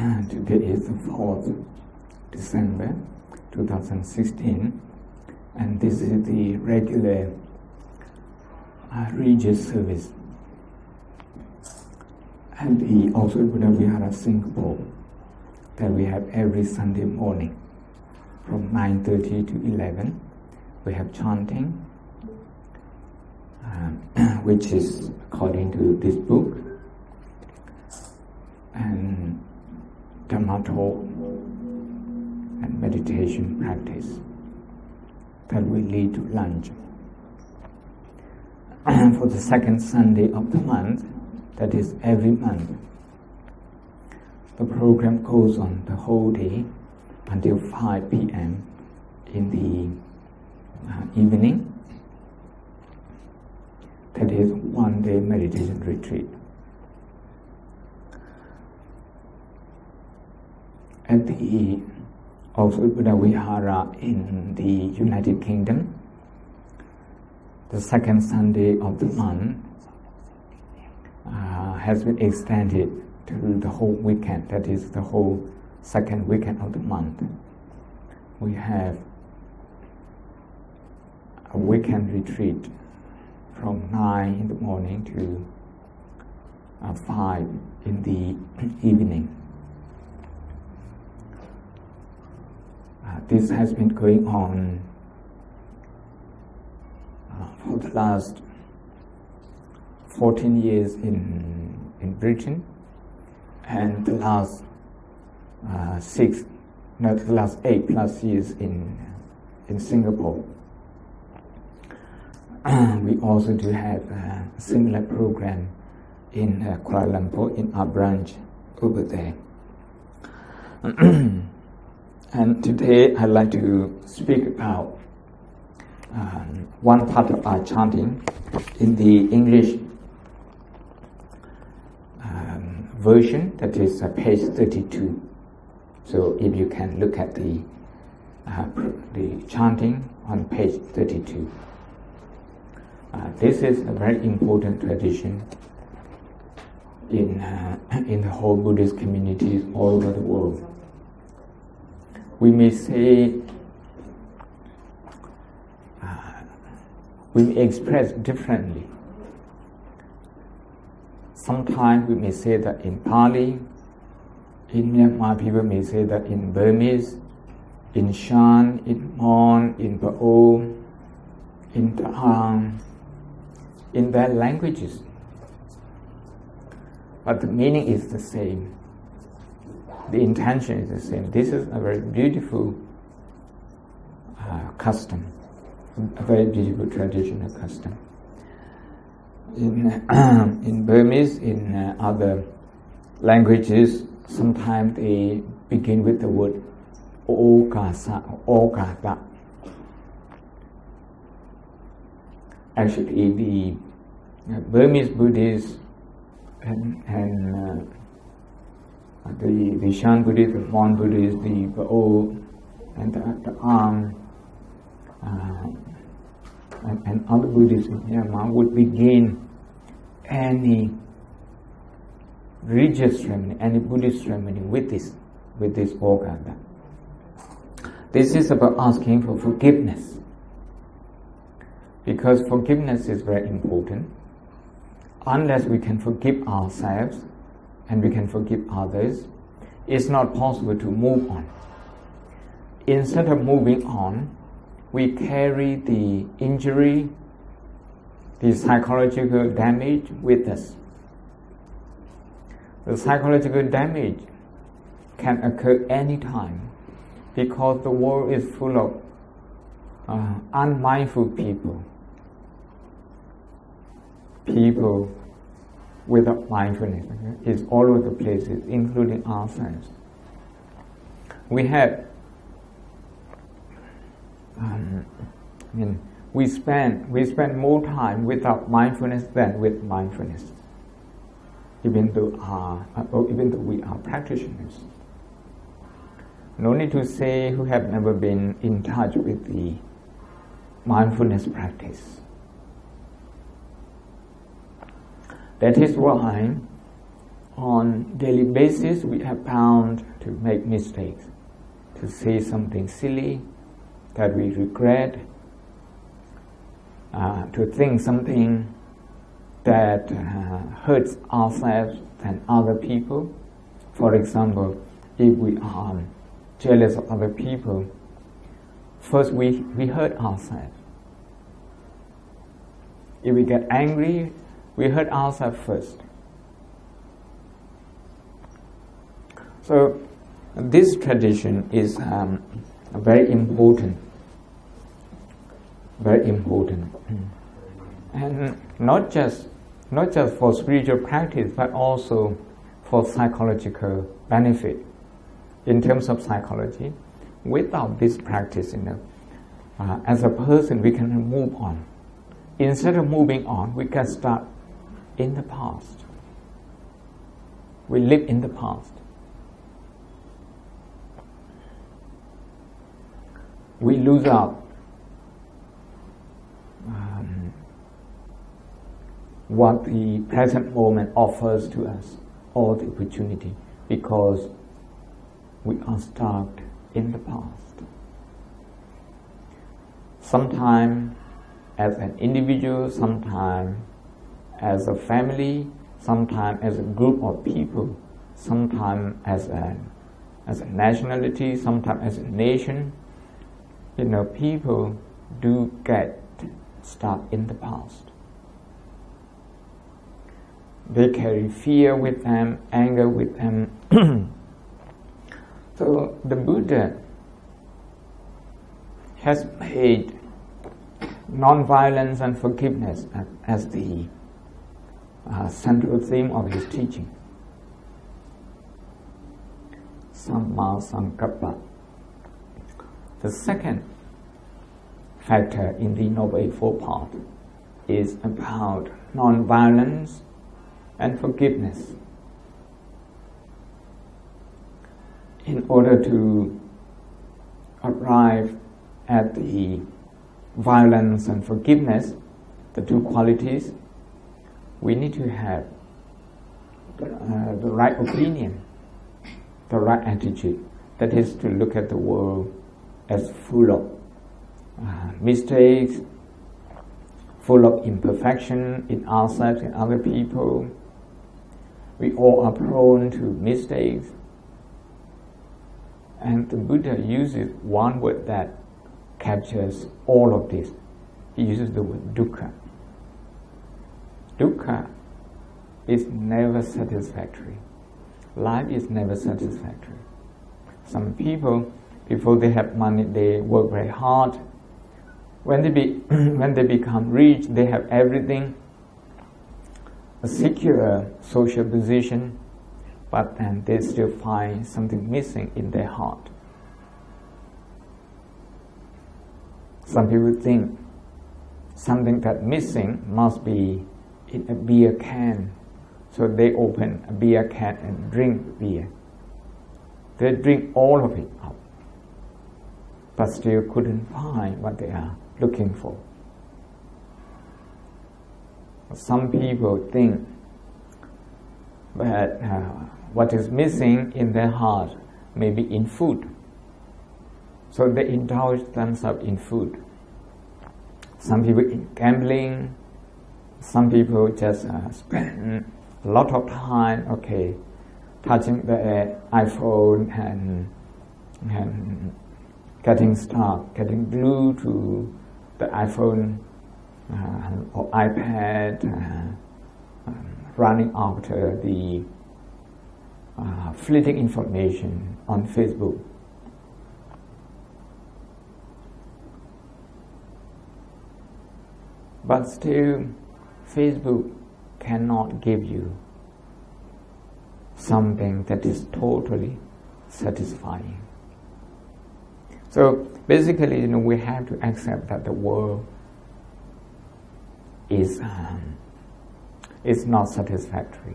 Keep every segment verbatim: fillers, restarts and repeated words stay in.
Today is the fourth December two thousand sixteen, and this is the regular uh, religious service and the also Buddha Vihara Singapore that we have every Sunday morning from nine thirty to eleven. We have chanting, uh, which is according to this book, and Dhamma talk and meditation practice that will lead to lunch. For the second Sunday of the month, that is every month, the program goes on the whole day until five p.m. in the uh, evening. That is one day meditation retreat. At the also Buddha Vihara in the United Kingdom, the second Sunday of the month uh, has been extended to the whole weekend, that is the whole second weekend of the month. We have a weekend retreat from nine in the morning to uh, five in the evening. Uh, this has been going on uh, for the last fourteen years in in Britain, and the last uh, six, no, the last eight plus years in in Singapore. We also do have a similar program in uh, Kuala Lumpur, in our branch over there. And today I'd like to speak about um, one part of our chanting in the English um, version, that is uh, page thirty-two. So if you can look at the uh, the chanting on page thirty-two. Uh, this is a very important tradition in uh, in the whole Buddhist communities all over the world. We may say, uh, we may express differently. Sometimes we may say that in Pali, in Myanmar people may say that in Burmese, in Shan, in Mon, in Pao, in Tahang, in their languages. But the meaning is the same. The intention is the same. This is a very beautiful uh, custom, a very beautiful traditional custom. In uh, in Burmese, in uh, other languages, sometimes they begin with the word Okasa or Okata. Actually, the uh, Burmese Buddhists and, and uh, the the Shan Buddhists, the Mon Buddhists, the Pao, and the, the Am, uh, and, and other Buddhists in Myanmar would begin any religious ceremony, any Buddhist ceremony with this, with this Okata. This is about asking for forgiveness, because forgiveness is very important. Unless we can forgive ourselves and we can forgive others, it's not possible to move on. Instead of moving on, we carry the injury, the psychological damage with us. The psychological damage can occur anytime because the world is full of uh, unmindful people, people without mindfulness. Okay? It's all over the places, including ourselves. We have, um, I mean, we spend we spend more time without mindfulness than with mindfulness. Even though our, uh, even though we are practitioners. No need to say who have never been in touch with the mindfulness practice. That is why uh, on daily basis we are bound to make mistakes, to say something silly that we regret, uh, to think something that uh, hurts ourselves and other people. For example, if we are jealous of other people, first we, we hurt ourselves. If we get angry, we hurt ourselves first. So this tradition is um, very important, very important, and not just not just for spiritual practice, but also for psychological benefit. In terms of psychology, without this practice, you know, uh, as a person we can move on. Instead of moving on, we can start in the past. We live in the past. We lose out um, what the present moment offers to us, or the opportunity, because we are stuck in the past. Sometimes as an individual, sometimes as a family, sometimes as a group of people, sometimes as a, as a nationality, sometimes as a nation, you know, people do get stuck in the past. They carry fear with them, anger with them. So the Buddha has made non-violence and forgiveness as the uh, central theme of his teaching. Samma Sankappa. The second factor in the Noble Eightfold Path is about non-violence and forgiveness. In order to arrive at the violence and forgiveness, the two qualities, we need to have uh, the right opinion, the right attitude. That is to look at the world as full of uh, mistakes, full of imperfection in ourselves and other people. We all are prone to mistakes. And the Buddha uses one word that captures all of this. He uses the word dukkha. Dukkha is never satisfactory. Life is never satisfactory. Some people, before they have money, they work very hard. When they be, when they become rich, they have everything, a secure social position, but then they still find something missing in their heart. Some people think something that's missing must be in a beer can, so they open a beer can and drink beer. They drink all of it up, but still couldn't find what they are looking for. Some people think that uh, what is missing in their heart may be in food, so they indulge themselves in food. Some people in gambling, some people just uh, spend a lot of time, okay, touching the iPhone and, and getting stuck, getting glued to the iPhone uh, or iPad, uh, um, running after the uh, fleeting information on Facebook. But still, Facebook cannot give you something that is totally satisfying. So basically, you know, we have to accept that the world is um, is not satisfactory.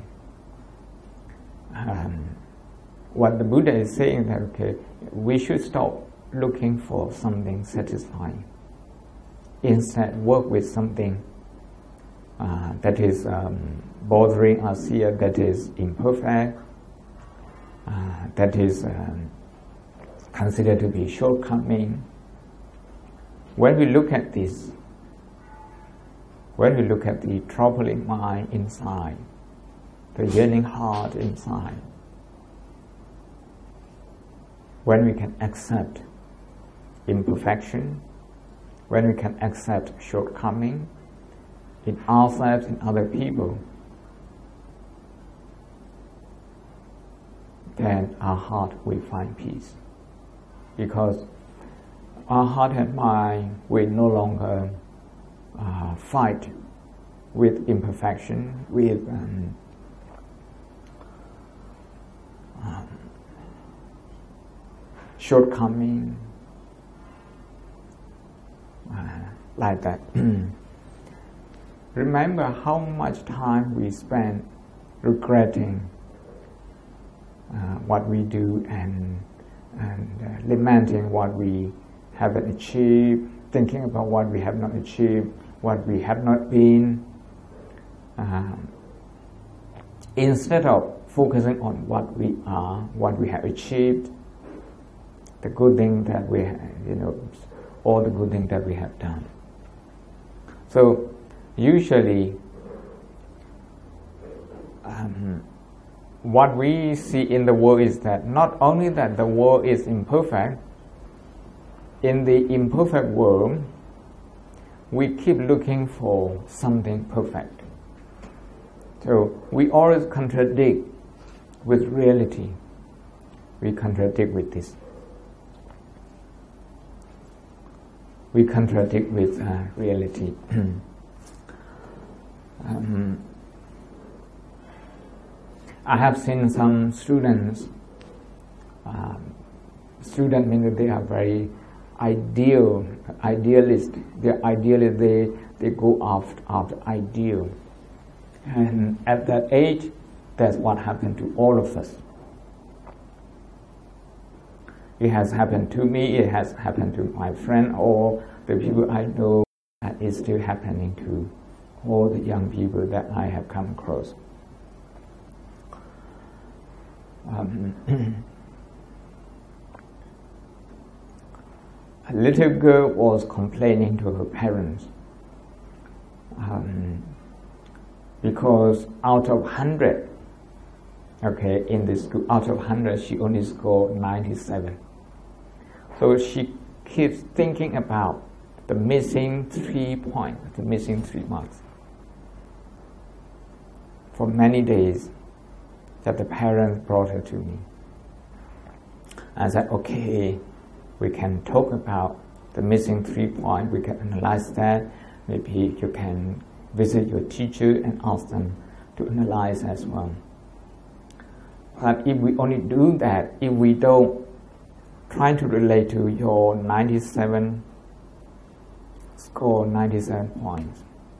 Um, what the Buddha is saying that okay, we should stop looking for something satisfying. Instead, work with something uh, that is um, bothering us here, that is imperfect, uh, that is um, considered to be shortcoming. When we look at this, when we look at the troubling mind inside, the yearning heart inside, when we can accept imperfection, when we can accept shortcoming in ourselves and other people, then our heart will find peace. Because our heart and mind will no longer uh, fight with imperfection, with um, um, shortcoming, uh, like that. Remember how much time we spend regretting uh, what we do and, and uh, lamenting what we haven't achieved, thinking about what we have not achieved, what we have not been, um, instead of focusing on what we are, what we have achieved, the good thing that we have, you know, all the good things that we have done. So usually um, what we see in the world is that not only that the world is imperfect, in the imperfect world we keep looking for something perfect. So we always contradict with reality. We contradict with this. We contradict with uh, reality. um, I have seen some students, um, students mean that they are very ideal, idealist. They're idealist, they, they go after, after ideal. And at that age, that's what happened to all of us. It has happened to me, it has happened to my friend, or the people I know, and it's still happening to all the young people that I have come across. Um, a little girl was complaining to her parents um, because out of one hundred, okay, in this school, out of one hundred, she only scored ninety-seven. So she keeps thinking about the missing three points, the missing three marks. For many days, that the parents brought her to me. I said, okay, we can talk about the missing three points, we can analyze that. Maybe you can visit your teacher and ask them to analyze as well. But if we only do that, if we don't try to relate to your ninety-seven score, ninety-seven points,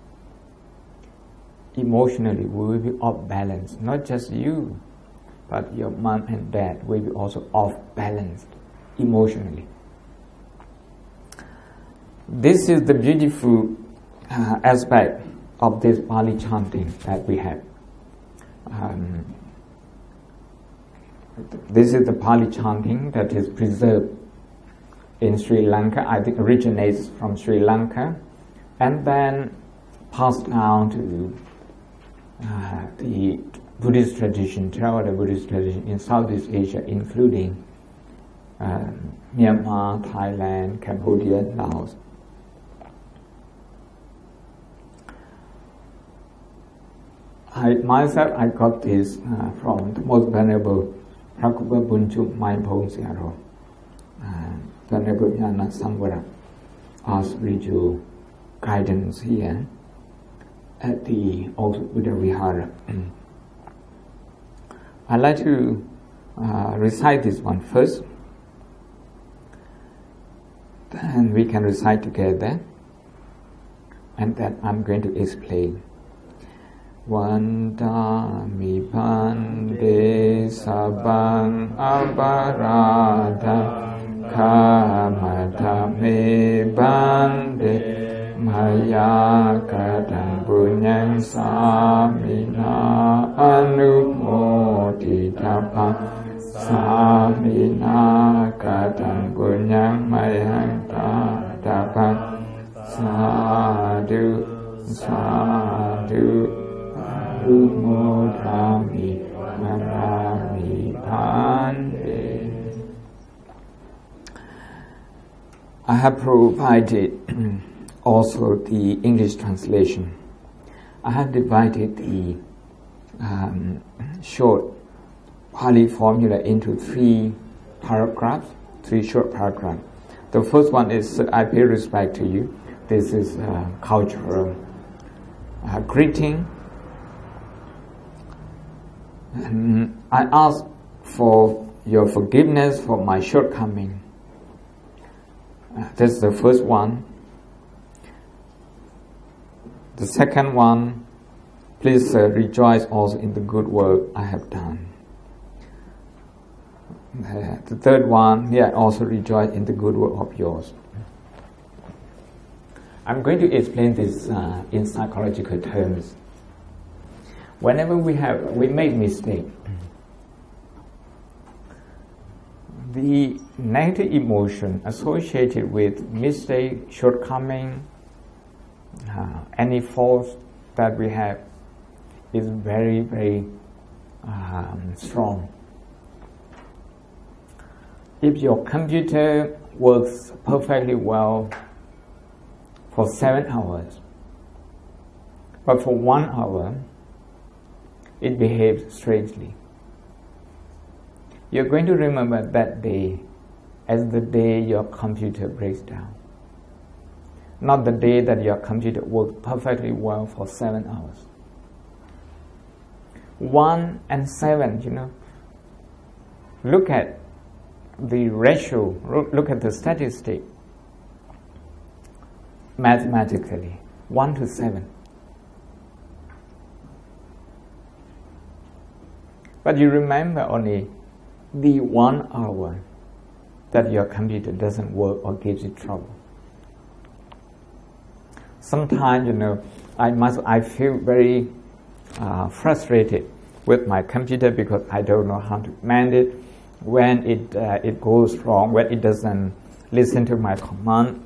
emotionally we will be off balance. Not just you, but your mom and dad will be also off balanced emotionally. This is the beautiful uh, aspect of this Pali chanting that we have. Um, this is the Pali chanting that is preserved in Sri Lanka. I think originates from Sri Lanka and then passed down to uh, the Buddhist tradition, Theravada Buddhist tradition in Southeast Asia, including um, Myanmar, Thailand, Cambodia, Laos. I myself I got this uh, from the most venerable Prakupa Bunchu Mindful Siaro, uh, Venerable Jnana Samvara, our spiritual guidance here at the old Buddha Vihara. I'd like to uh, recite this one first, then we can recite together, and then I'm going to explain. Vanda mi pande sabang abarada kamata me bande maya kadang bunyang สามินาอนุโมทิตาปังสามินากตังปุญญังไมหังตาตาปังสาธุสาธุอนุโมทามินารามิพันเต I have provided also the English translation. I have divided the um, short Pali formula into three paragraphs, three short paragraphs. The first one is, I pay respect to you. This is uh, cultural uh, greeting. And I ask for your forgiveness for my shortcoming. Uh, that's the first one. The second one, please uh, rejoice also in the good work I have done. Uh, the third one, yeah, also rejoice in the good work of yours. I'm going to explain this uh, in psychological terms. Whenever we have we make mistake, the negative emotion associated with mistake, shortcoming, uh, any faults that we have is very, very um, strong. If your computer works perfectly well for seven hours, but for one hour it behaves strangely, you're going to remember that day as the day your computer breaks down, not the day that your computer works perfectly well for seven hours. One and seven, you know, look at the ratio, look at the statistic mathematically, one to seven. But you remember only the one hour that your computer doesn't work or gives you trouble. Sometimes, you know, I must, I feel very uh, frustrated with my computer because I don't know how to manage it. When it uh, it goes wrong, when it doesn't listen to my command,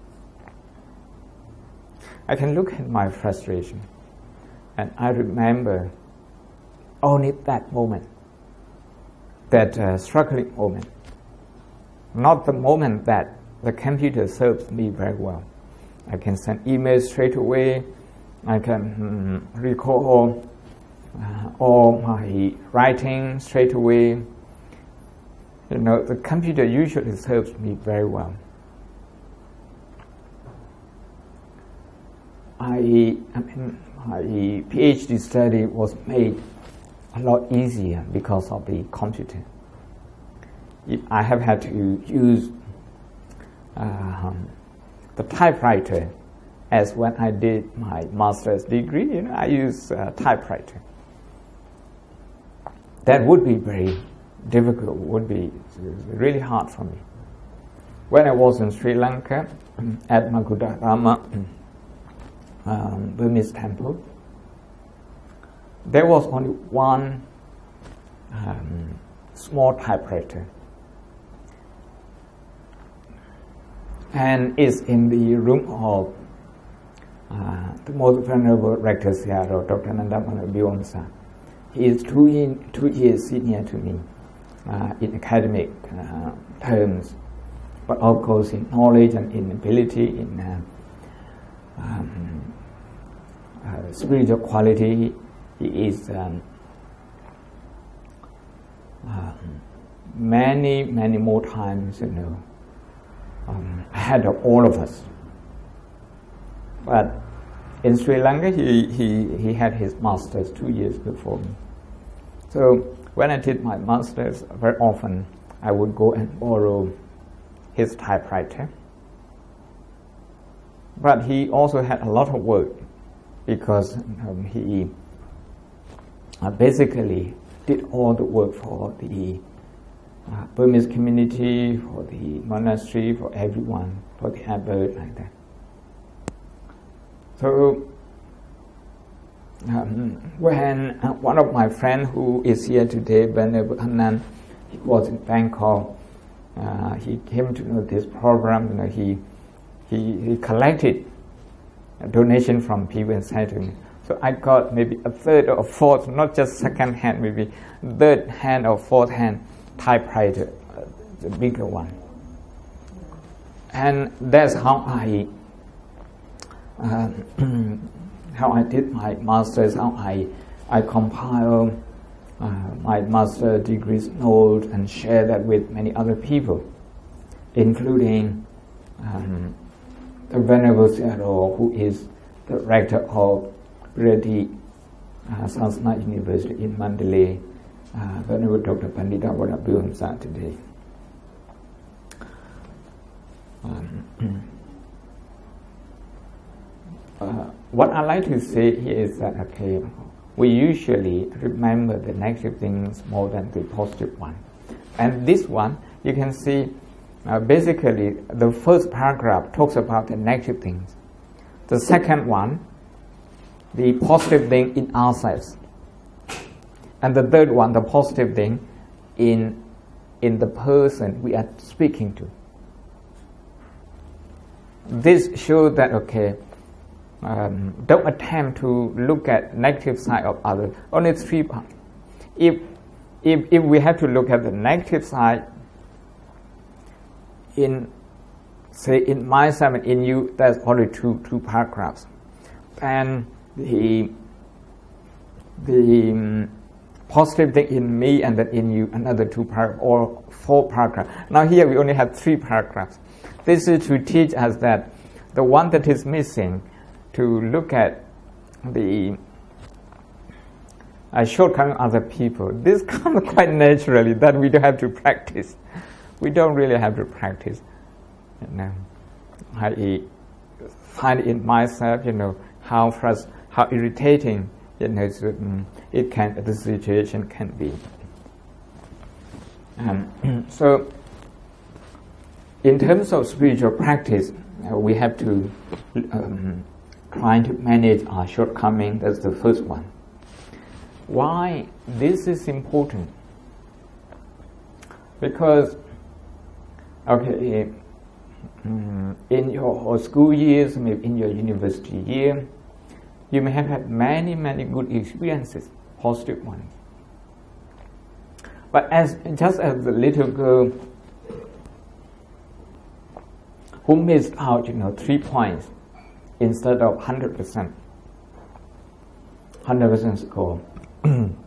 I can look at my frustration and I remember only that moment, that uh, struggling moment, not the moment that the computer serves me very well. I can send emails straight away, I can mm, recall uh, all my writing straight away. You know, the computer usually serves me very well. I, I mean, my PhD study was made a lot easier because of the computer. I have had to use uh, the typewriter as when I did my master's degree. You know, I use uh, typewriter. That would be very difficult, would be really hard for me. When I was in Sri Lanka at Magudarama um, Burmese temple, there was only one um, small typewriter, and it's in the room of uh, the most venerable rector Sayadaw, Doctor Nandamana Bionsa. He is two, in, two years senior to me uh, in academic uh, terms, but of course in knowledge and in ability, in uh, um, uh, spiritual quality, he is um, uh, many, many more times, you know, um, ahead of all of us. But in Sri Lanka, he, he, he had his master's two years before me. So when I did my master's, very often I would go and borrow his typewriter. But he also had a lot of work because um, he uh, basically did all the work for the uh, Burmese community, for the monastery, for everyone, for the abbot, like that. So Um, when uh, one of my friends who is here today, Venerable Anand, he was in Bangkok. Uh, he came to know this program. You know, he he he collected a donation from people and sent to me. So I got maybe a third or fourth, not just second hand, maybe third hand or fourth hand typewriter, uh, the bigger one. And that's how I uh, how I did my master's, how I I compile uh, my master degrees notes and share that with many other people, including um, the Venerable Sayadaw, who is the rector of Pirati uh, Sansana University in Mandalay, uh, Venerable Doctor Pandita Vanabuhamsa today. Um, uh, what I like to say here is that, okay, we usually remember the negative things more than the positive one. And this one, you can see, uh, basically, the first paragraph talks about the negative things. The second one, the positive thing in ourselves. And the third one, the positive thing in, in the person we are speaking to. This shows that, okay, um, don't attempt to look at negative side of others. Only three parts. If, if, if we have to look at the negative side in, say, in myself and in you, there's only two, two paragraphs. And the, the um, positive thing in me and then in you, another two paragraphs, or four paragraphs. Now here we only have three paragraphs. This is to teach us that the one that is missing, to look at the uh, shortcoming of other people. This comes quite naturally, that we don't have to practice. We don't really have to practice. You know, I find in myself, you know, how frust- how irritating, you know, certain, it can, the situation can be. Um, so, in terms of spiritual practice, uh, we have to um, try to manage our shortcomings. That's the first one. Why this is important? Because, okay, um, in your school years, maybe in your university year, you may have had many, many good experiences, positive ones. But as just as the little girl who missed out, you know, three points instead of one hundred percent, one hundred percent score. um,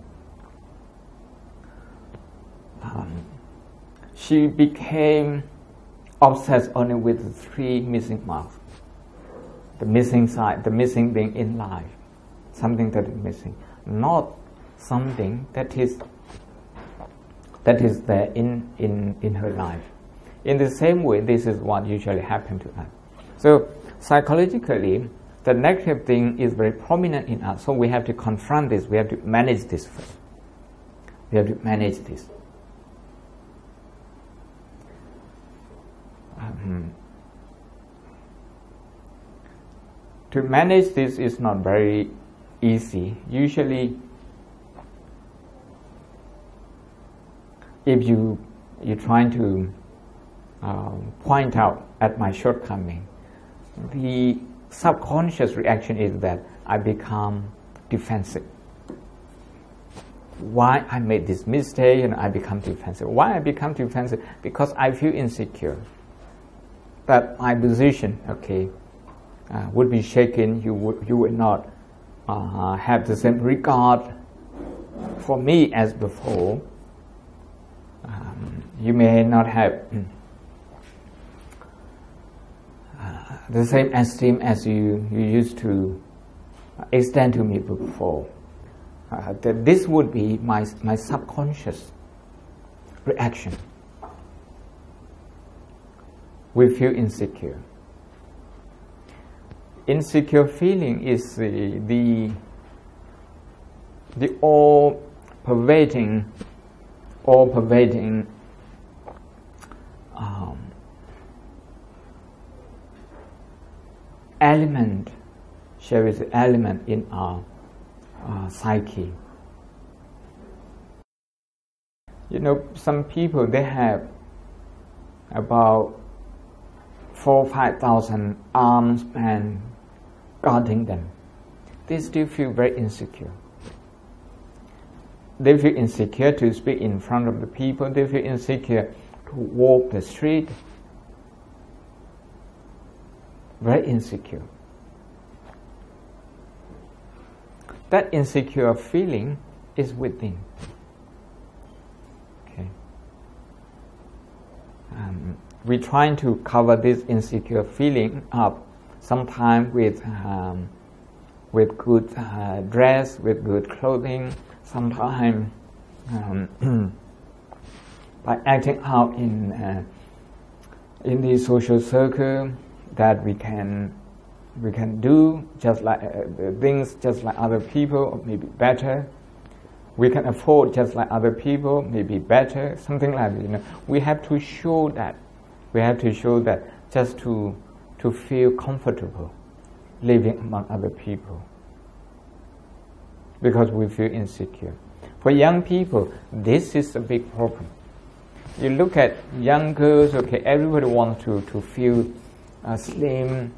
she became obsessed only with the three missing marks. The missing side, the missing thing in life, something that is missing, not something that is that is there in, in, in her life. In the same way, this is what usually happens to us. So psychologically, the negative thing is very prominent in us, so we have to confront this, we have to manage this first. We have to manage this. Um, to manage this is not very easy. Usually, if you, you're trying to um, point out at my shortcoming, the subconscious reaction is that I become defensive. Why I made this mistake and I become defensive. Why I become defensive? Because I feel insecure. That my position, okay, uh, would be shaken. You would, you would not uh, have the same regard for me as before. Um, you may not have uh, the same esteem as you, you used to extend to me before. Uh, that this would be my my subconscious reaction. We feel insecure. Insecure feeling is the the, the all pervading, all pervading um, element, shall we say, element in our uh, psyche. You know, some people, they have about four or five thousand arms and guarding them. They still feel very insecure. They feel insecure to speak in front of the people. They feel insecure to walk the street. Very insecure. That insecure feeling is within. Okay. Um, we're trying to cover this insecure feeling up, sometimes with um, with good uh, dress, with good clothing, sometimes um, by acting out in uh, in the social circle that we can we can do just like uh, things just like other people, or maybe better. We can afford just like other people, maybe better, something like that. You know, we have to show that. We have to show that just to to feel comfortable living among other people, because we feel insecure. For young people, this is a big problem. You look at young girls, okay, everybody wants to, to feel uh, slim,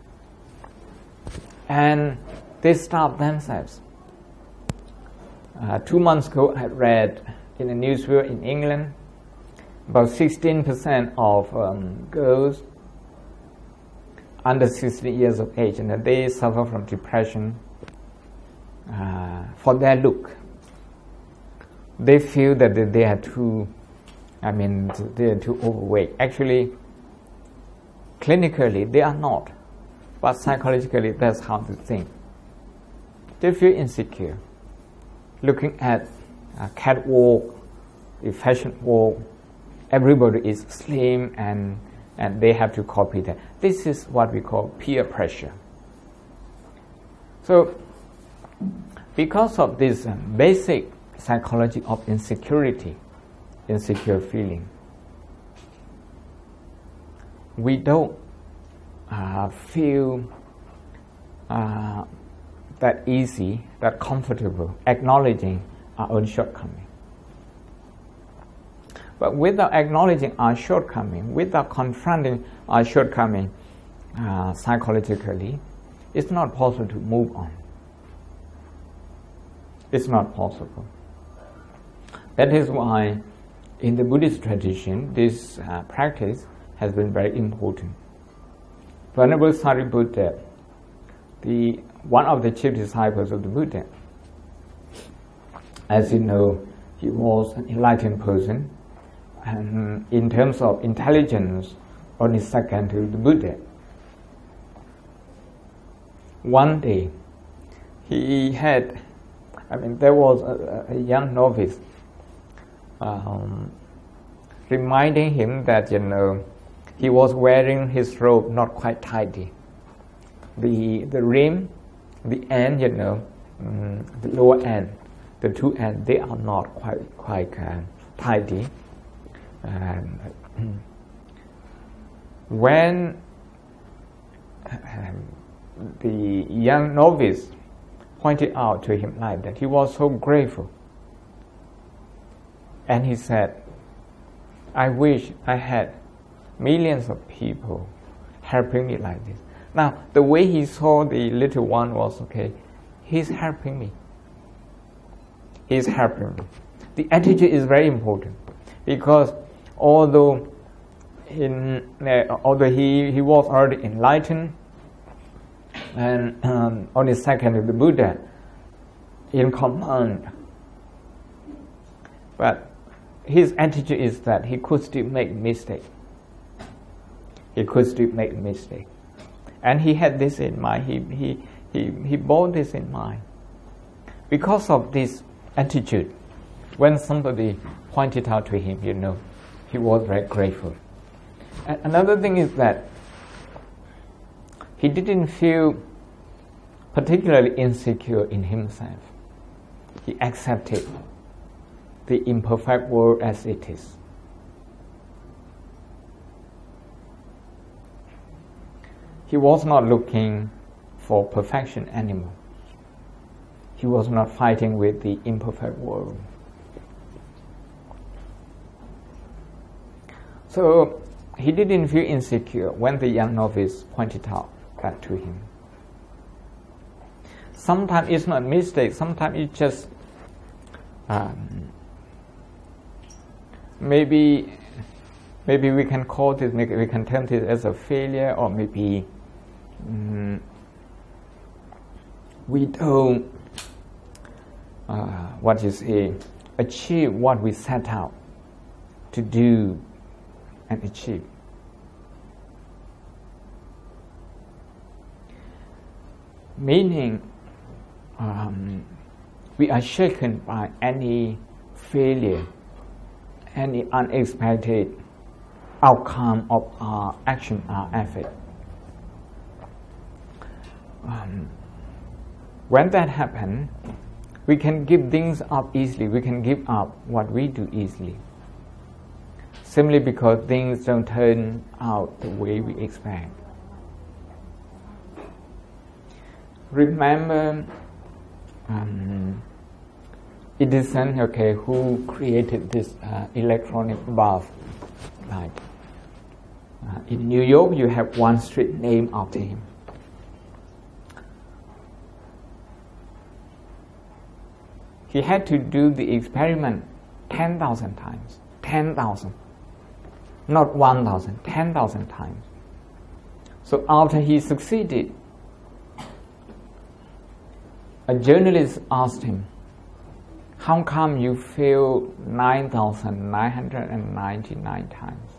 and they starve themselves. Uh, two months ago, I read in a newspaper in England, about sixteen percent of um, girls under sixteen years of age, and they suffer from depression uh, for their look. They feel that they are too, I mean, they are too overweight. Actually, clinically, they are not, but psychologically, that's how they think. They feel insecure. Looking at a catwalk, a fashion walk, everybody is slim and and they have to copy that. This is what we call peer pressure. So, because of this uh, basic psychology of insecurity, insecure feeling, we don't uh, feel uh, that easy, that comfortable, acknowledging our own shortcoming. But without acknowledging our shortcoming, without confronting our shortcoming uh, psychologically, it's not possible to move on. It's not possible. That is why in the Buddhist tradition, this uh, practice has been very important. Venerable Sariputta, the one of the chief disciples of the Buddha, as you know, he was an enlightened person, and in terms of intelligence, only second to the Buddha. One day, he had, I mean, there was a, a young novice um, reminding him that, you know, he was wearing his robe not quite tidy. The the rim, the end, you know, um, the lower end, the two ends, they are not quite quite uh, tidy. Um, when um, the young novice pointed out to him like that, he was so grateful. And he said, I wish I had millions of people helping me like this. Now, the way he saw the little one was, okay, he's helping me. He's helping me. The attitude is very important, because although in uh, although he, he was already enlightened and um, only second to the Buddha in command, but his attitude is that he could still make mistake. He could still make mistake, and he had this in mind. He he he he bore this in mind. Because of this attitude, when somebody pointed out to him, you know, he was very grateful. And another thing is that he didn't feel particularly insecure in himself. He accepted the imperfect world as it is. He was not looking for perfection anymore. he was not fighting with the imperfect world. So he didn't feel insecure when the young novice pointed out that to him. Sometimes it's not a mistake, sometimes it's just um, maybe maybe we can call this, maybe we can term it as a failure, or maybe um, we don't uh, what you say achieve what we set out to do and achieve. Meaning, um, we are shaken by any failure, any unexpected outcome of our action, our effort. Um, when that happens, we can give things up easily. We can give up what we do easily, simply because things don't turn out the way we expect. Remember um, Edison, okay, who created this uh, electronic bulb light. Uh, in New York, you have one street named after him. He had to do the experiment ten thousand times. ten thousand. Not one thousand, ten thousand times. So after he succeeded, a journalist asked him, how come you failed nine thousand nine hundred ninety-nine times?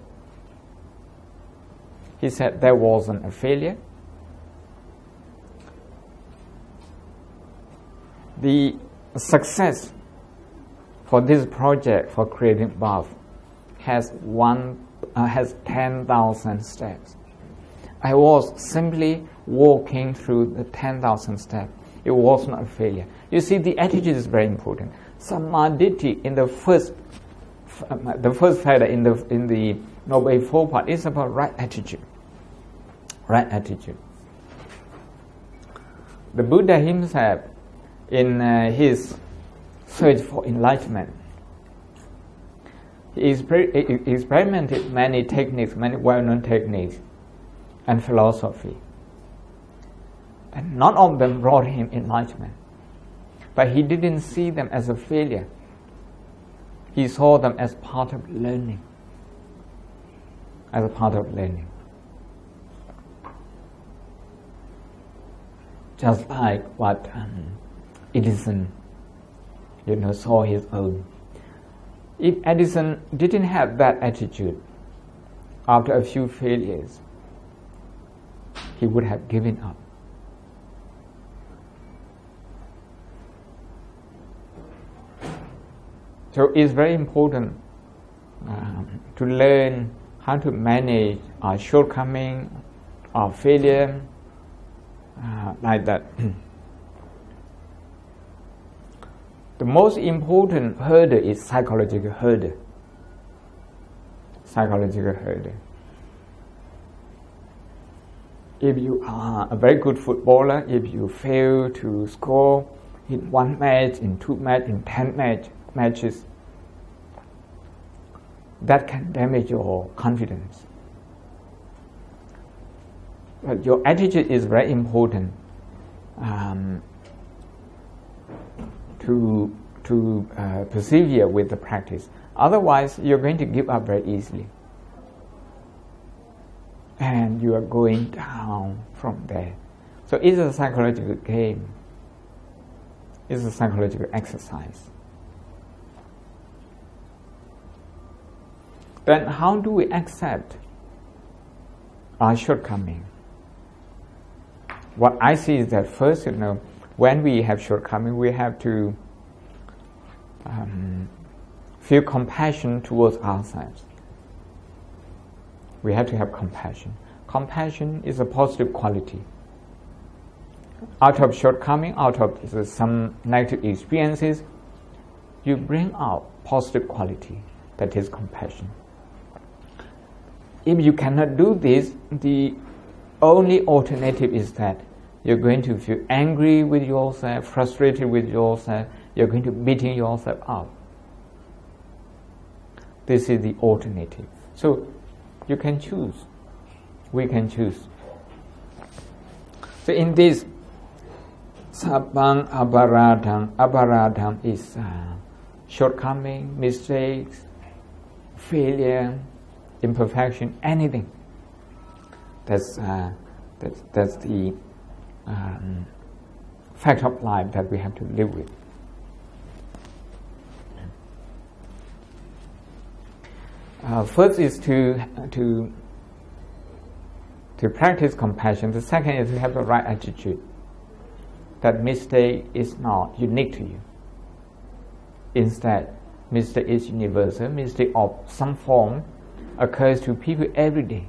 He said there wasn't a failure. The success for this project, for creating bulb, has one uh, has ten thousand steps. I was simply walking through the ten thousand steps. It was not a failure. You see, the attitude is very important. Samadhi in the first, the first factor in the in the Noble Eightfold Path is about right attitude. Right attitude. The Buddha himself, in uh, his search for enlightenment, he experimented many techniques, many well-known techniques and philosophy. And none of them brought him enlightenment. But he didn't see them as a failure. He saw them as part of learning. As a part of learning. Just like what um, Edison, you know, saw his own. If Edison didn't have that attitude, after a few failures, he would have given up. So it's very important um, to learn how to manage our shortcoming, our failure, uh, like that. The most important hurdle is psychological hurdle. Psychological hurdle. If you are a very good footballer, if you fail to score in one match, in two matches, in ten match, matches, that can damage your confidence. But your attitude is very important um, to to uh, persevere with the practice. Otherwise, you're going to give up very easily, and you are going down from there. So it's a psychological game. It's a psychological exercise. Then how do we accept our shortcoming? What I see is that first, you know, when we have shortcoming, we have to um, feel compassion towards ourselves. We have to have compassion. Compassion is a positive quality. Out of shortcoming, out of some negative experiences, you bring out positive quality, that is compassion. If you cannot do this, the only alternative is that You're going to feel angry with yourself, frustrated with yourself. You're going to beating yourself up. This is the alternative. So you can choose. We can choose. So in this, sabbang aparadham, aparadham is uh, shortcoming, mistakes, failure, imperfection, anything. That's uh, that's that's the um, fact of life that we have to live with. Uh, first is to to to practice compassion. The second is to have the right attitude. That mistake is not unique to you. Instead, mistake is universal. Mistake of some form occurs to people every day.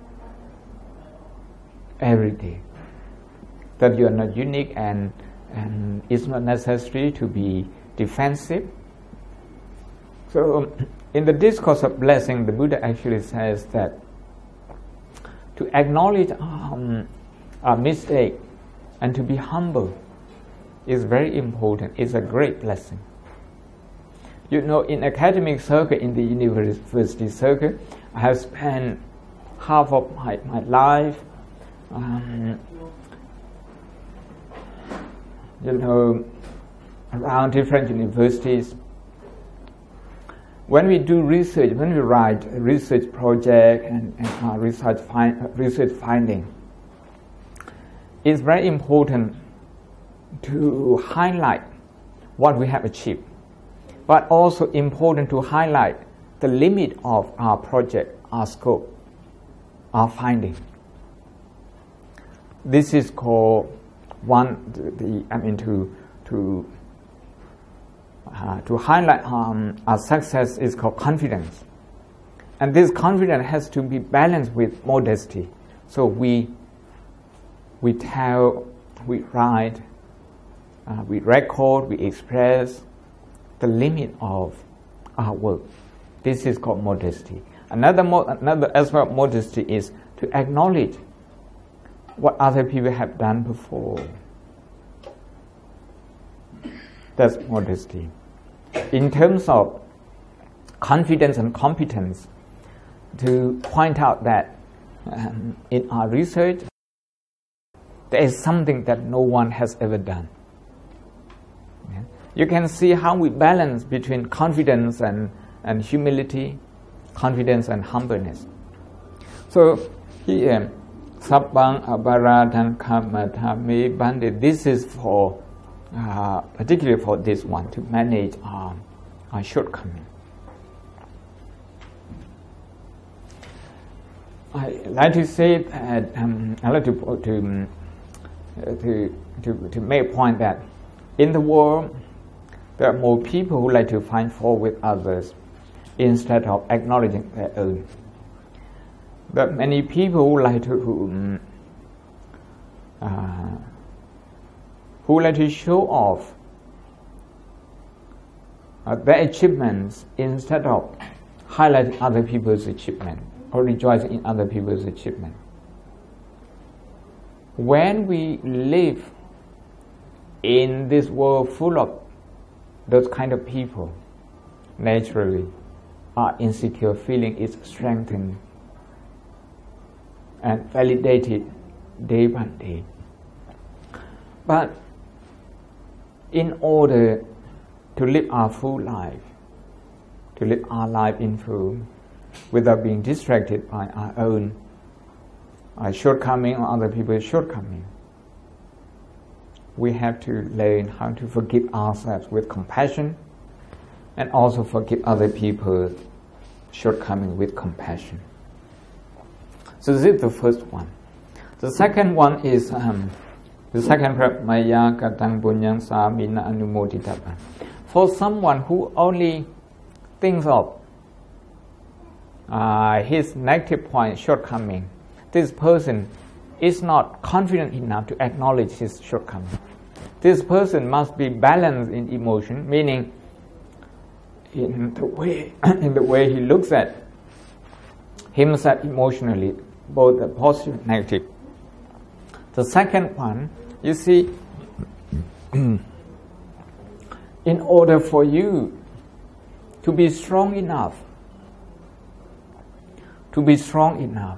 Every day. That you are not unique, and and it's not necessary to be defensive. So, in the Discourse of Blessing, the Buddha actually says that to acknowledge um, a mistake and to be humble is very important. It's a great blessing. You know, in academic circle, in the university circle, I have spent half of my, my life, um, you know, around different universities. When we do research, when we write a research project and, and uh, research, find, research finding, it's very important to highlight what we have achieved, but also important to highlight the limit of our project, our scope, our finding. This is called one the, the I mean to to uh, to highlight um, our success is called confidence, and this confidence has to be balanced with modesty. So we we tell, we write, uh, we record, we express the limit of our work. This is called modesty. Another mo- another aspect of modesty is to acknowledge what other people have done before. That's modesty. In terms of confidence and competence, to point out that um, in our research, there is something that no one has ever done. Yeah? You can see how we balance between confidence and, and humility, confidence and humbleness. So here, sabbang aparadham kammatthame bandhe. This is for, uh, particularly for this one, to manage our, our shortcoming. I like to say that um, I like to to, uh, to to to make a point that in the world there are more people who like to find fault with others instead of acknowledging their own. There are many people who like to um, uh, who like to show off uh, their achievements instead of highlighting other people's achievements or rejoicing in other people's achievements. When we live in this world full of those kind of people, naturally our insecure feeling is strengthened and validated day by day. But in order to live our full life, to live our life in full, without being distracted by our own our shortcoming or other people's shortcoming, we have to learn how to forgive ourselves with compassion and also forgive other people's shortcoming with compassion. So this is the first one. The second one is um, the second prayer, maya katang punyang samina anumoditapa. For someone who only thinks of uh, his negative point, shortcoming, this person is not confident enough to acknowledge his shortcoming. This person must be balanced in emotion, meaning in the way in the way he looks at himself emotionally, both the positive and negative. The second one, You see, in order for you to be strong enough, to be strong enough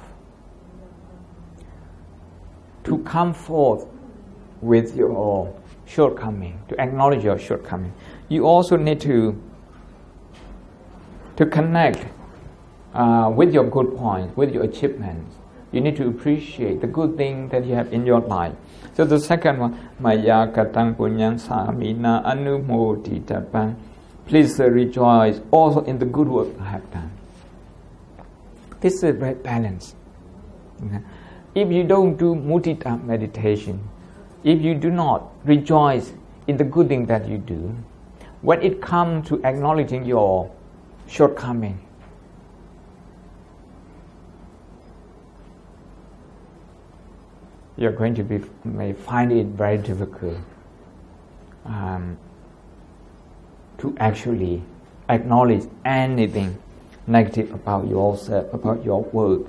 to come forth with your shortcoming, to acknowledge your shortcoming, you also need to to connect uh, with your good points, with your achievements. You need to appreciate the good thing that you have in your life. So the second one, Maya katang punyang samina anumoditapang. Please uh, rejoice also in the good work I have done. This is a right balance. If you don't do mudita meditation, if you do not rejoice in the good thing that you do, when it comes to acknowledging your shortcoming, you're going to be may find it very difficult um, to actually acknowledge anything negative about yourself, about your work.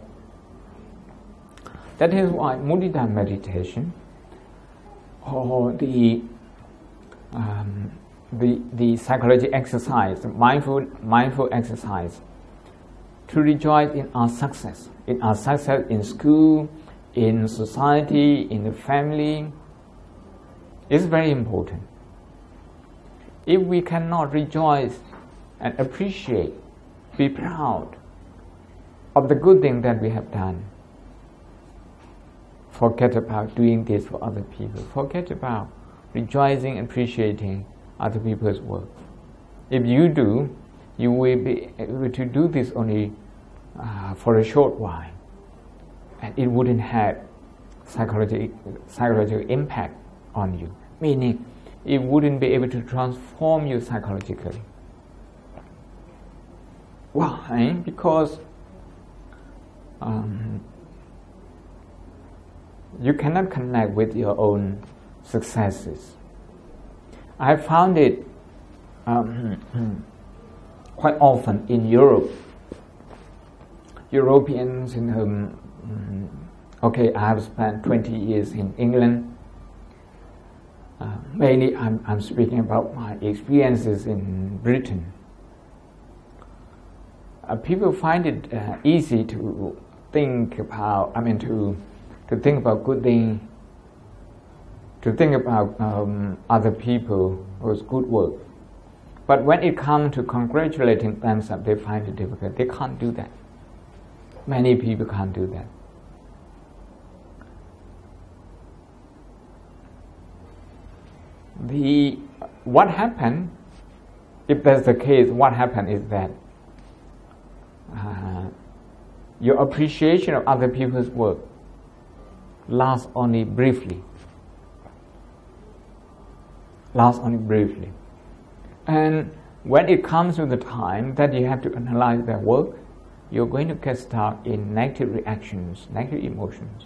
That is why mudita meditation, or the um, the the psychology exercise, the mindful mindful exercise, to rejoice in our success, in our success in school, in society, in the family, is very important. If we cannot rejoice and appreciate, be proud of the good thing that we have done, forget about doing this for other people. Forget about rejoicing and appreciating other people's work. If you do, you will be able to do this only uh, for a short while, and it wouldn't have psychological psychological impact on you. Meaning, it wouldn't be able to transform you psychologically. Why? Because um, you cannot connect with your own successes. I found it um, quite often in Europe. Europeans in whom, um, okay, I have spent twenty years in England. Uh, mainly I'm, I'm speaking about my experiences in Britain. Uh, people find it uh, easy to think about, I mean to to think about good things, to think about um, other people who's good work. But when it comes to congratulating themselves, they find it difficult. They can't do that. Many people can't do that. The what happened, if that's the case, what happened is that uh, your appreciation of other people's work lasts only briefly. Lasts only briefly. And when it comes to the time that you have to analyze their work, you're going to get stuck in negative reactions, negative emotions.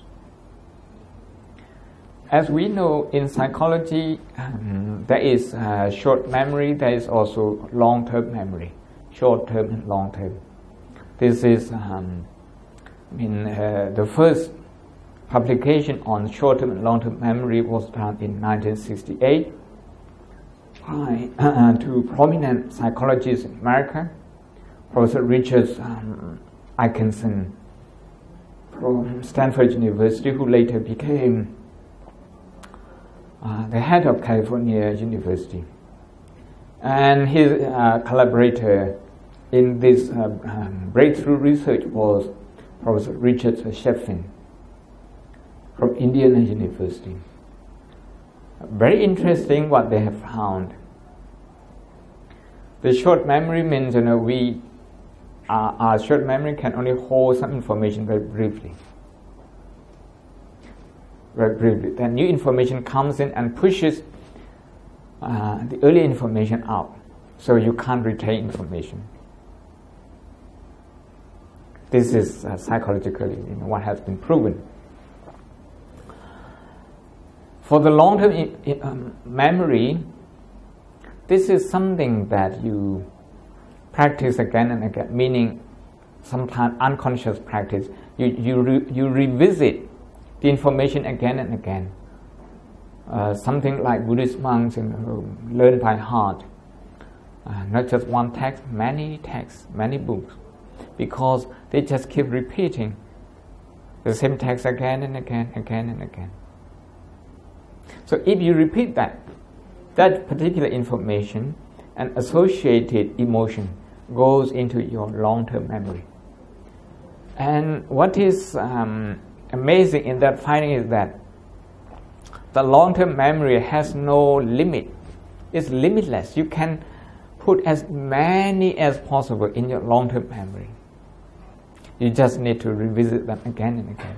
As we know in psychology, um, there is uh, short memory, there is also long-term memory, short-term and long-term. This is, um, I mean, uh, the first publication on short-term and long-term memory was done in nineteen sixty-eight by uh, two prominent psychologists in America, Professor Richard um, Atkinson from Stanford University, who later became uh, the head of California University, and his uh, collaborator in this uh, um, breakthrough research was Professor Richard Sheffin from Indiana University. Very interesting what they have found. The short memory means, you know, we uh, our short memory can only hold some information very briefly. Very briefly. Then new information comes in and pushes uh, the early information out, so you can't retain information. This is uh, psychologically, you know, what has been proven. For the long-term I- I- um, memory, this is something that you practice again and again, meaning sometimes unconscious practice. You, you, re- you revisit the information again and again uh, something like Buddhist monks and uh, learn by heart. Uh, not just one text, many texts, many books, because they just keep repeating the same text again and again, again and again. So if you repeat that, that particular information and associated emotion goes into your long-term memory. And what is um, amazing in that finding is that the long-term memory has no limit. It's limitless. You can put as many as possible in your long-term memory. You just need to revisit them again and again.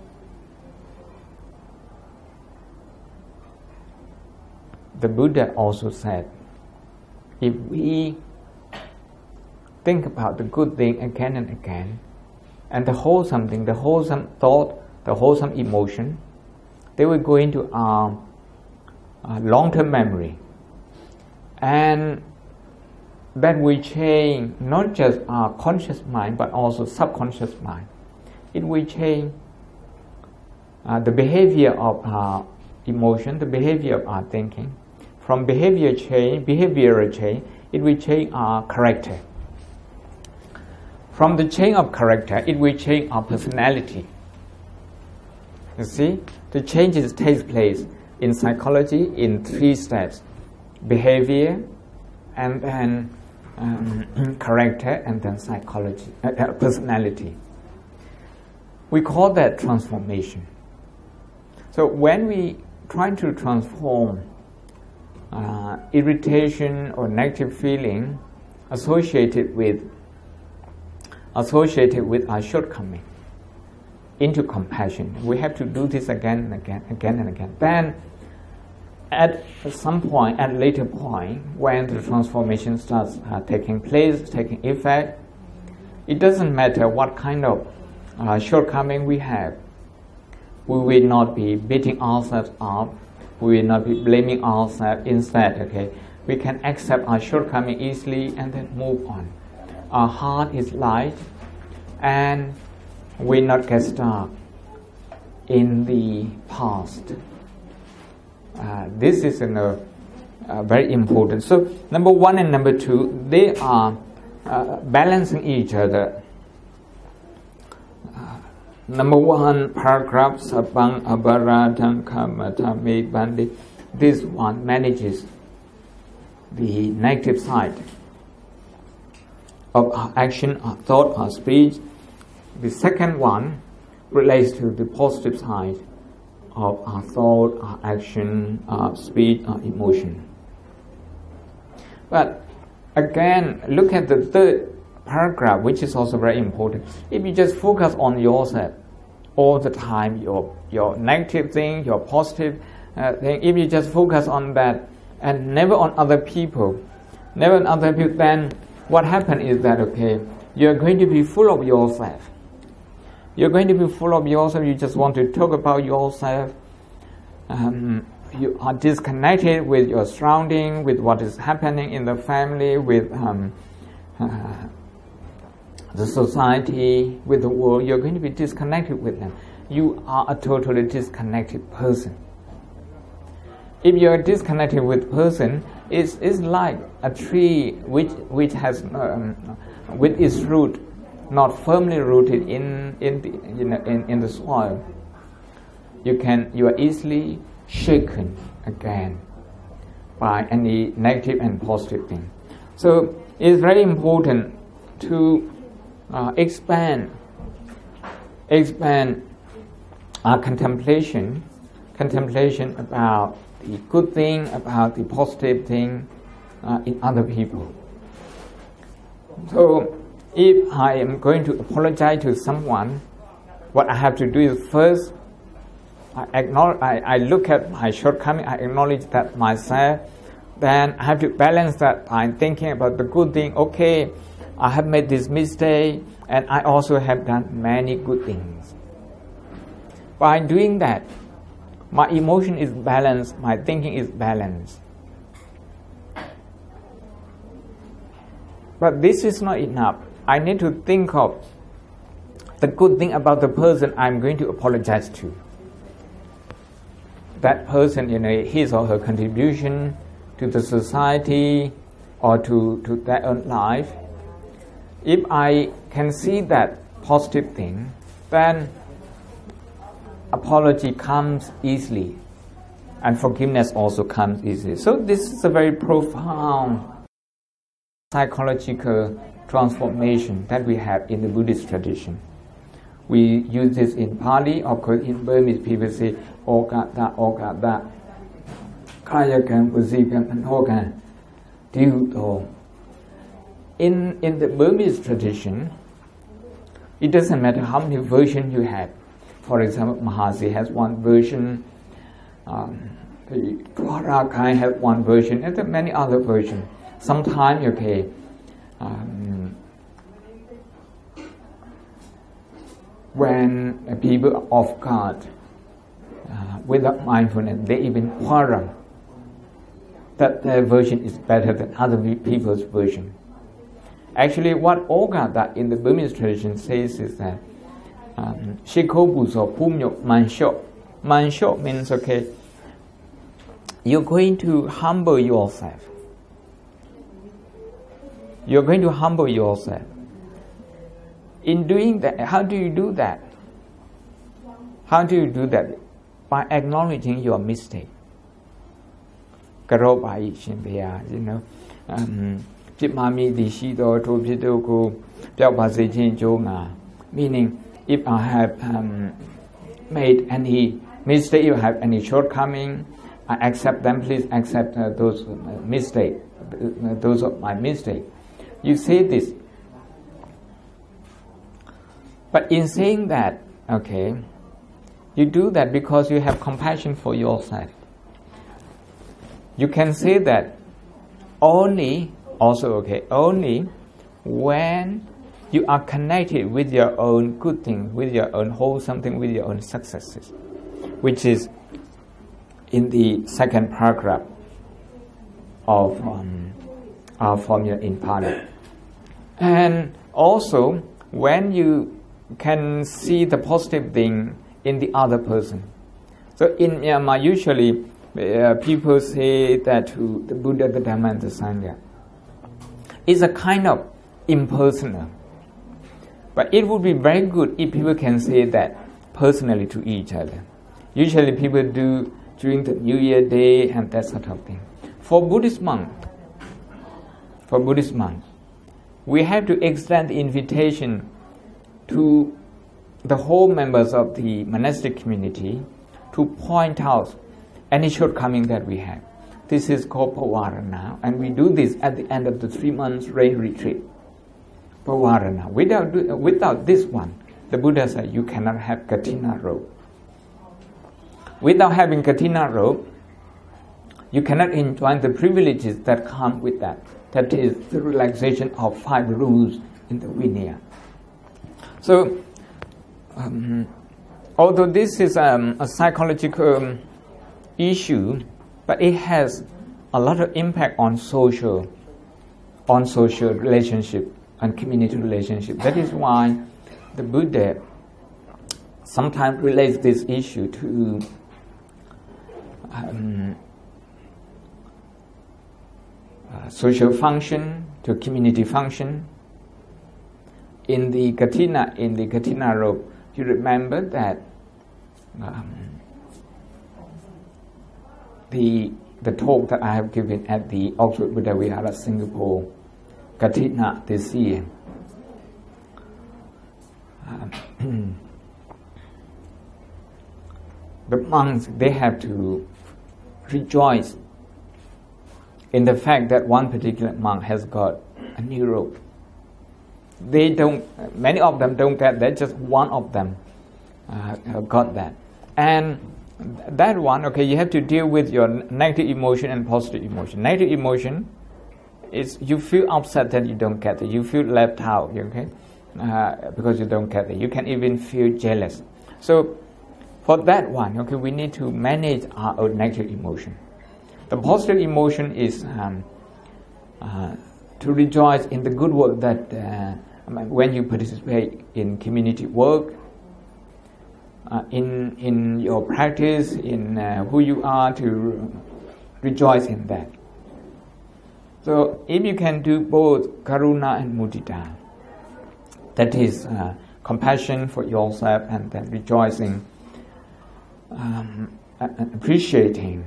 The Buddha also said, if we think about the good thing again and again, and the wholesome thing, the wholesome thought, the wholesome emotion, they will go into our, our long-term memory. And that will change not just our conscious mind, but also subconscious mind. It will change uh, the behavior of our emotion, the behavior of our thinking. From behavior change, behavioral change, it will change our character. From the change of character, it will change our personality. You see, the changes take place in psychology in three steps: behavior, and then um, character, and then psychology, uh, uh, personality. We call that transformation. So when we try to transform uh, irritation or negative feeling associated with associated with our shortcoming into compassion, we have to do this again and again, again and again. Then, at some point, at a later point, when the transformation starts uh, taking place, taking effect, it doesn't matter what kind of uh, shortcoming we have. We will not be beating ourselves up. We will not be blaming ourselves. Instead, okay, we can accept our shortcoming easily and then move on. Our heart is light, and we not get stuck in the past. Uh, this is an, uh, uh, very important. So number one and number two, they are uh, balancing each other. Uh, number one paragraph, Sabang Abaradang Kamatame Bandi. This one manages the negative side of our action, our thought, our speech. The second one relates to the positive side of our thought, our action, our speech, our emotion. But again, look at the third paragraph, which is also very important. If you just focus on yourself all the time, your your negative thing, your positive uh, thing, if you just focus on that and never on other people, never on other people, then what happens is that, okay, you're going to be full of yourself. You're going to be full of yourself. You just want to talk about yourself. Um, you are disconnected with your surrounding, with what is happening in the family, with um, uh, the society, with the world. You're going to be disconnected with them. You are a totally disconnected person. If you're a disconnected with person, it's, it's like a tree which which has um, with its root not firmly rooted in in the you know, in, in the soil. You can you are easily shaken again by any negative and positive thing. So it's very important to uh, expand expand our contemplation contemplation about the good thing, about the positive thing uh, in other people. So if I am going to apologize to someone, what I have to do is first I acknowledge, I, I look at my shortcoming, I acknowledge that myself, then I have to balance that by thinking about the good thing. Okay, I have made this mistake, and I also have done many good things. By doing that, my emotion is balanced, my thinking is balanced. But this is not enough. I need to think of the good thing about the person I'm going to apologize to. that person, you know, his or her contribution to the society or to, to their own life, if I can see that positive thing, then apology comes easily and forgiveness also comes easily. So this is a very profound psychological transformation that we have in the Buddhist tradition. We use this in Pali, of course in Burmese people say Ogata, Ogata, Kayakan, Pusikan, and Hogan, Dyuto. In, in the Burmese tradition, it doesn't matter how many versions you have. For example, Mahasi has one version, um, the Dwarakai has one version, and there are many other versions. Sometimes, okay, um, when people are off guard, uh, without mindfulness, they even quarrel that their version is better than other people's version. Actually, what Ogata in the Burmese tradition says is that Shiko Buso Pumyo Mansho. Mansho means, okay, you're going to humble yourself. You're going to humble yourself. In doing that, how do you do that? How do you do that? By acknowledging your mistake. Karobai Shimpia, you know. Chipmami di Shido to Pitoku, Piapasi Jinjonga. Meaning, if I have um, made any mistake, if I have any shortcoming, I accept them. Please accept uh, those uh, mistakes, uh, those of my mistake. You say this, but in saying that, okay, you do that because you have compassion for yourself. You can say that only, also okay, only when you are connected with your own good things, with your own wholesome things, with your own successes, which is in the second paragraph of um, our formula in Pali. And also, when you can see the positive thing in the other person. So in Myanmar, usually uh, people say that to the Buddha, the Dhamma, and the Sangha is a kind of impersonal. But it would be very good if people can say that personally to each other. Usually people do during the New Year Day and that sort of thing. For Buddhist monk, for Buddhist monk, we have to extend the invitation to the whole members of the monastic community to point out any shortcoming that we have. This is called Pavarana, and we do this at the end of the three months rain retreat. Pavarana. Without, without this one, the Buddha said you cannot have Kathina robe. Without having Kathina robe, you cannot enjoy the privileges that come with that. That is the relaxation of five rules in the Vinaya. So, um, although this is um, a psychological um, issue, but it has a lot of impact on social, on social relationship and community relationship. That is why the Buddha sometimes relates this issue to um, uh, social function, to community function. In the Kathina, in the Kathina robe, you remember that um, the the talk that I have given at the Oxford Buddha Vihara Singapore Kathina this year. Um, the monks, they have to rejoice in the fact that one particular monk has got a new robe. They don't, many of them don't get that, just one of them uh, got that. And that one, okay, you have to deal with your negative emotion and positive emotion. Negative emotion is you feel upset that you don't get it. You feel left out, okay, uh, because you don't get it. You can even feel jealous. So for that one, okay, we need to manage our own negative emotion. The positive emotion is um, uh, to rejoice in the good work that uh, when you participate in community work, uh, in in your practice, in uh, who you are, to rejoice in that. So if you can do both karuna and mudita, that is uh, compassion for yourself and then rejoicing, um, appreciating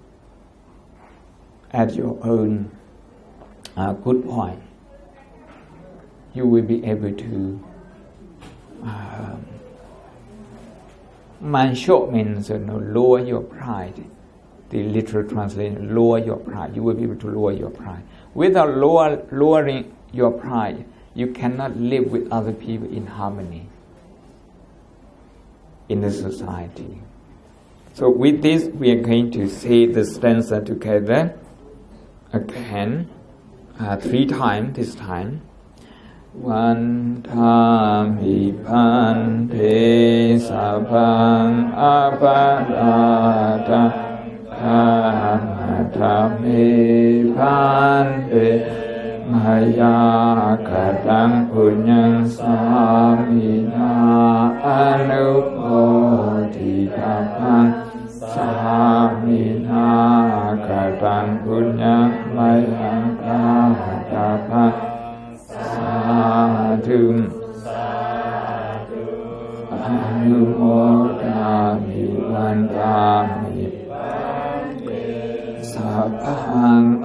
at your own uh, good point, you will be able to um, mansho means you know, lower your pride. The literal translation, lower your pride. You will be able to lower your pride. Without lower, lowering your pride, you cannot live with other people in harmony in the society. So with this, we are going to say the stanza together again, uh, three times this time. Vantami pante sabang aparata Kamatame pante maya kadang punyang samina anupodhikapang samina kadang punyang maya kadapang sadhu anumodami vandami Sabang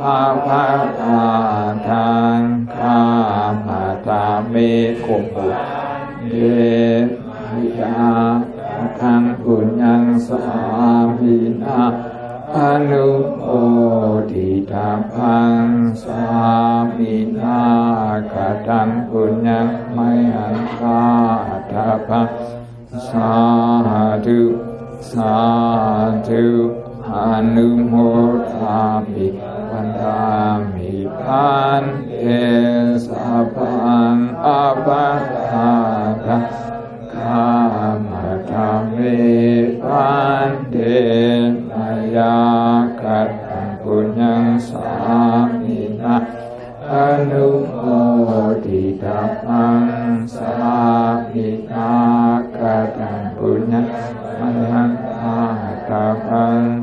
apatang kamatame kumpul de maya kadang punyang samina anupodhikapang samina kadang punyang maya kadapang sadhu sadhu anumodami vandami pante sabang apatata kamatame pante maya kadang punyang samina anumodhikapang samina kadang punyang maya kadapang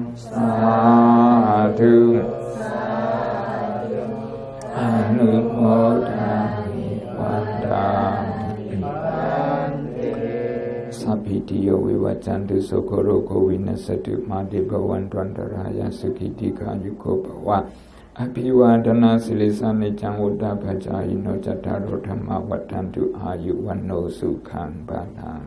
sadhu anumodami vandami Sabhitiyo vivacantu sokoroko vinasatu mati bhavantantaraya sukhidika yuko bhava Abhivadana silisani janguddha bhajayino cattaro dhamma vaddhantu ayu vanno sukhang bhalang.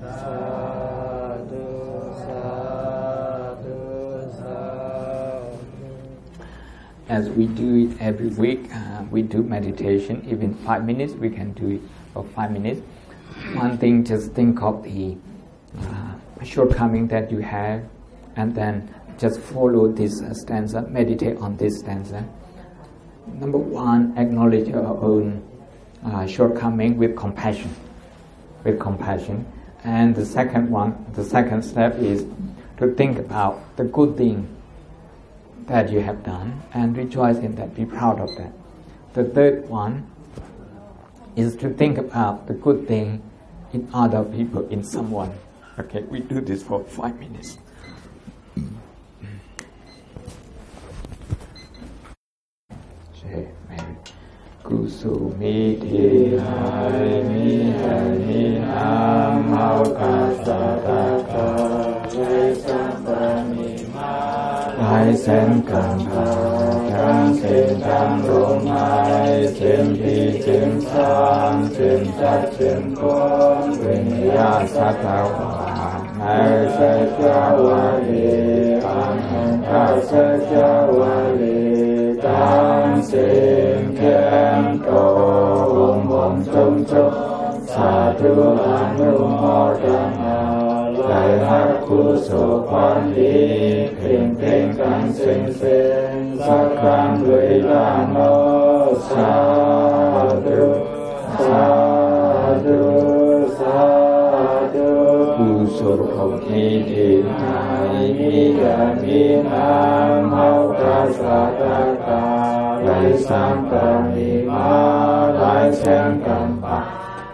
As we do it every week, uh, we do meditation, even five minutes, we can do it for five minutes. One thing, just think of the uh, shortcoming that you have, and then just follow this uh, stanza, meditate on this stanza. Number one, acknowledge your own uh, shortcoming with compassion, with compassion. And the second one, the second step is to think about the good thing that you have done and rejoice in that, be proud of that. The third one is to think about the good thing in other people, in someone. Okay, we do this for five minutes. Kusumiti hai mi hai mi amau kasataka lai sampani lai sen kampa jang sen jang rong mai chen pi chen sang chen chat chen kong vinya satawa nai se jawali anhang se jawali tang sen ken to om om chom chom sadhu anumodana lai hak kuso kwan li pen pen kan sen sen sakran lui la no sadhu sadhu sadhu kuso không thi thi hai mi ya mi nam hao ka sa ta ka lai sam ka mi ma lai sen kam pa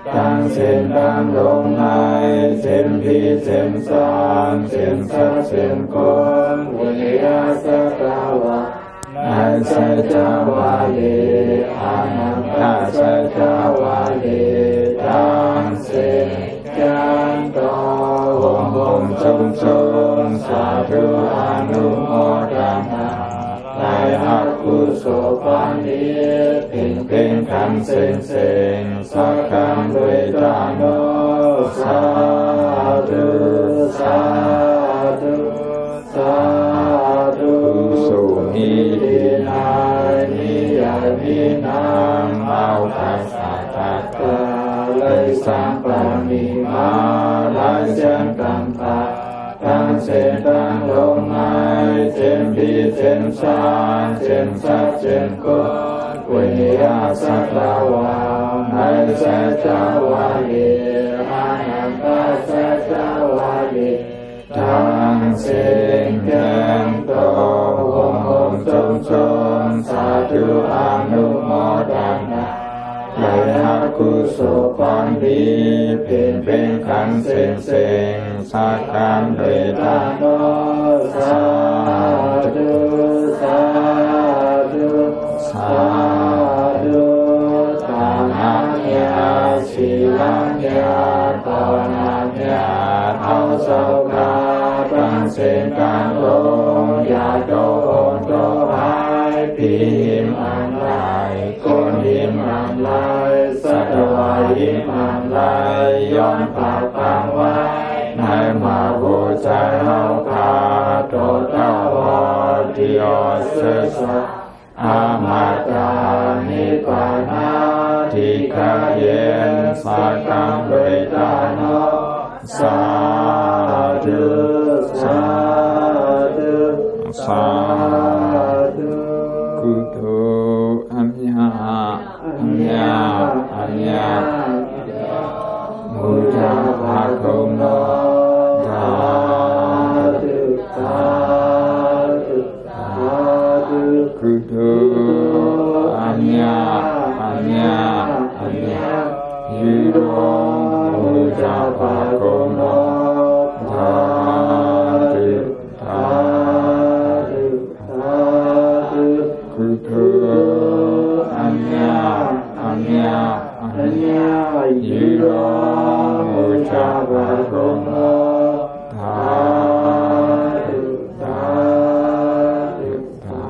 ตั้งเส้นตั้งลงในเส้นพีเส้นสางเส้นสักเส้นก้นวิญญาสักลาวะนาสัจจวาลีอานันตสัจจวาลีตั้งเส้นกันโตโอมโอมชมชมสาธุอนุโมทนาในอักขุโสปานิเพ่งเพ่งขันเสงเสงสักขังด้วยตาโนสาธุสาธุสาธุสุนีดีนานิยานินามเอาทัสสะทัตตาเลยสัมปนิมาลายเสียงกัมปะตั้งเส้นตั้งลงในเส้นพีเส้นสางเส้นสักเส้นก้นวิญญาสักลาวะในสัจจวาลีอานันตสัจจวาลีทั้งสิ้นแก่นโตโอมโอมชมชมสาธุอนุโมทนาในอักขุโสปานิเพ่งเพ่งขันเสงเสงสักขังด้วยตาโนสาธุสาธุสาธุตานัญญาสีลัญญาตานัญญาเอาเสกาตั้งเส้นตั้งลงยาโตโอนโตหายปีหิมอันลายก้นหิมอันลายสัตวาหิมอันลายย้อนปากฟังไว้ในมาโบใจเอาคาโตตาวาทิโอเสสะอามาตานิปานาทิกาเยนสักขังด้วยตาโนสาธุสาธุสาธุกุโตอัญญาอัญญาอัญญามุจาภาคุโนสาธุสาธุสาธุกุโตอัญญาอัญญาอัญญายุโรมุจาภาคุโนสาธุสาธุสาธุกุโตอัญญาอัญญาอัญญายุโรมุจาภาคุโนสาธุสาธุสา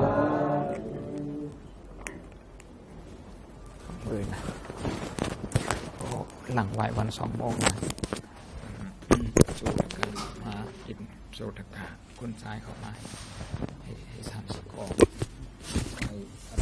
ธุเลยนะโอ้หลังไหววันสองโมงนะโซดากามากินโซดากาคนซ้ายเข้ามาให้ให้สามสิบกองให้